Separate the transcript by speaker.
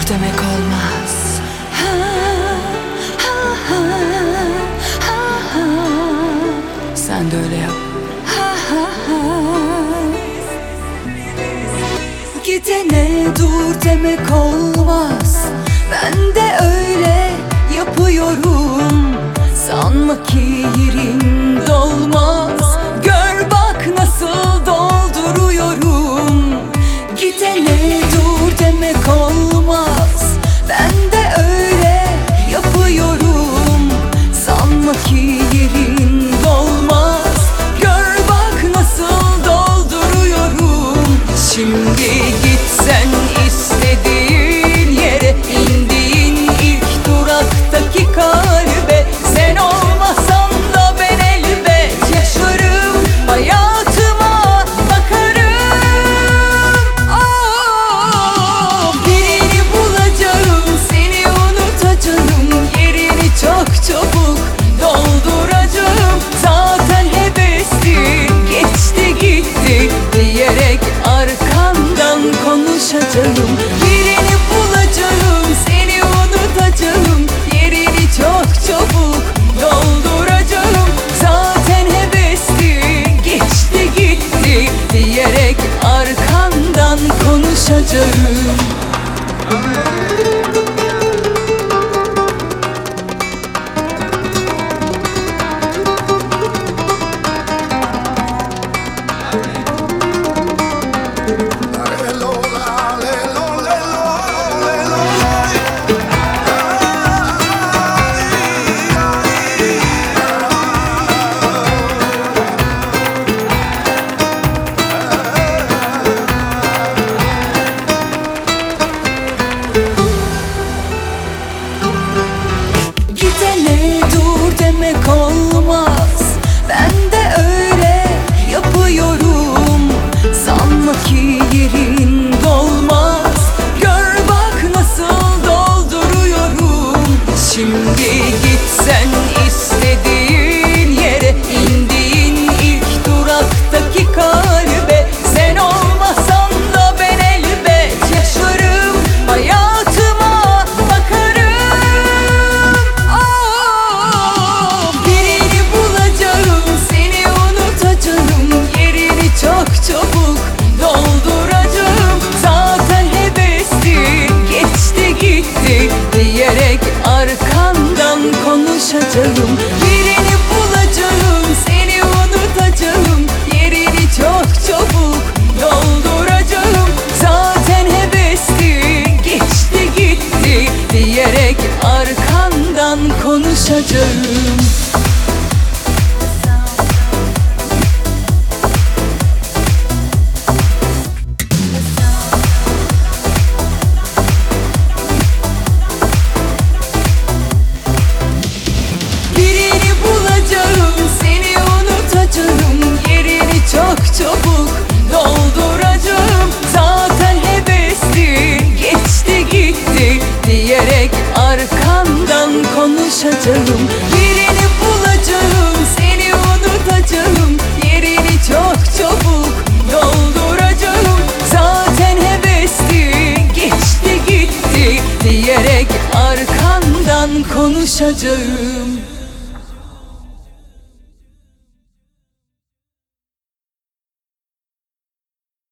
Speaker 1: dur demek olmaz. Sen de öyle yap.
Speaker 2: Gidene dur demek olmaz. Ben de öyle yapıyorum. Sanma ki yerin dolmaz. Gör bak nasıl dolduruyorum. Gidene dur demek olmaz. Ben de öyle yapıyorum. Sanma ki yerin dolmaz. Gör bak nasıl dolduruyorum. Şimdi gitsen istediğin yere, indiğin ilk duraktaki kalbe. Sen olmasan da ben elbet yaşarım, hayatıma bakarım. Oh, birini bulacağım, seni unutacağım, yerini çok çabuk dolduracağım. Zaten hevesli geçti gitti diyerek arkandan konuşacağım. Birini bulacağım, seni unutacağım, yerini çok çabuk dolduracağım. Zaten hevesli geçti gitti diyerek arkandan konuşacağım. Gidene dur demek olmaz. Ben de öyle yapıyorum. Sanma ki yerin dolmaz. Gör bak nasıl dolduruyorum. Şimdi gitsen istediğin yere, indiğin ilk duraktaki kalbe. Sen olmasan da ben elbet yaşarım, hayatıma bakarım. Oh, birini bulacağım, seni unutacağım, yerini çok çabuk dolduracağım. Zaten hevesli geçti gitti diyerek arkandan konuşacağım. Birini bulacağım, seni unutacağım, yerini çok çabuk dolduracağım. Zaten hevesli geçti gitti diyerek arkandan konuşacağım. Birini bulacağım, seni unutacağım, yerini çok çabuk dolduracağım. Zaten hevesli geçti gitti diyerek arkandan konuşacağım. Birini bulacağım, seni unutacağım, yerini çok çabuk dolduracağım. Zaten hevesli geçti gitti diyerek arkandan konuşacağım.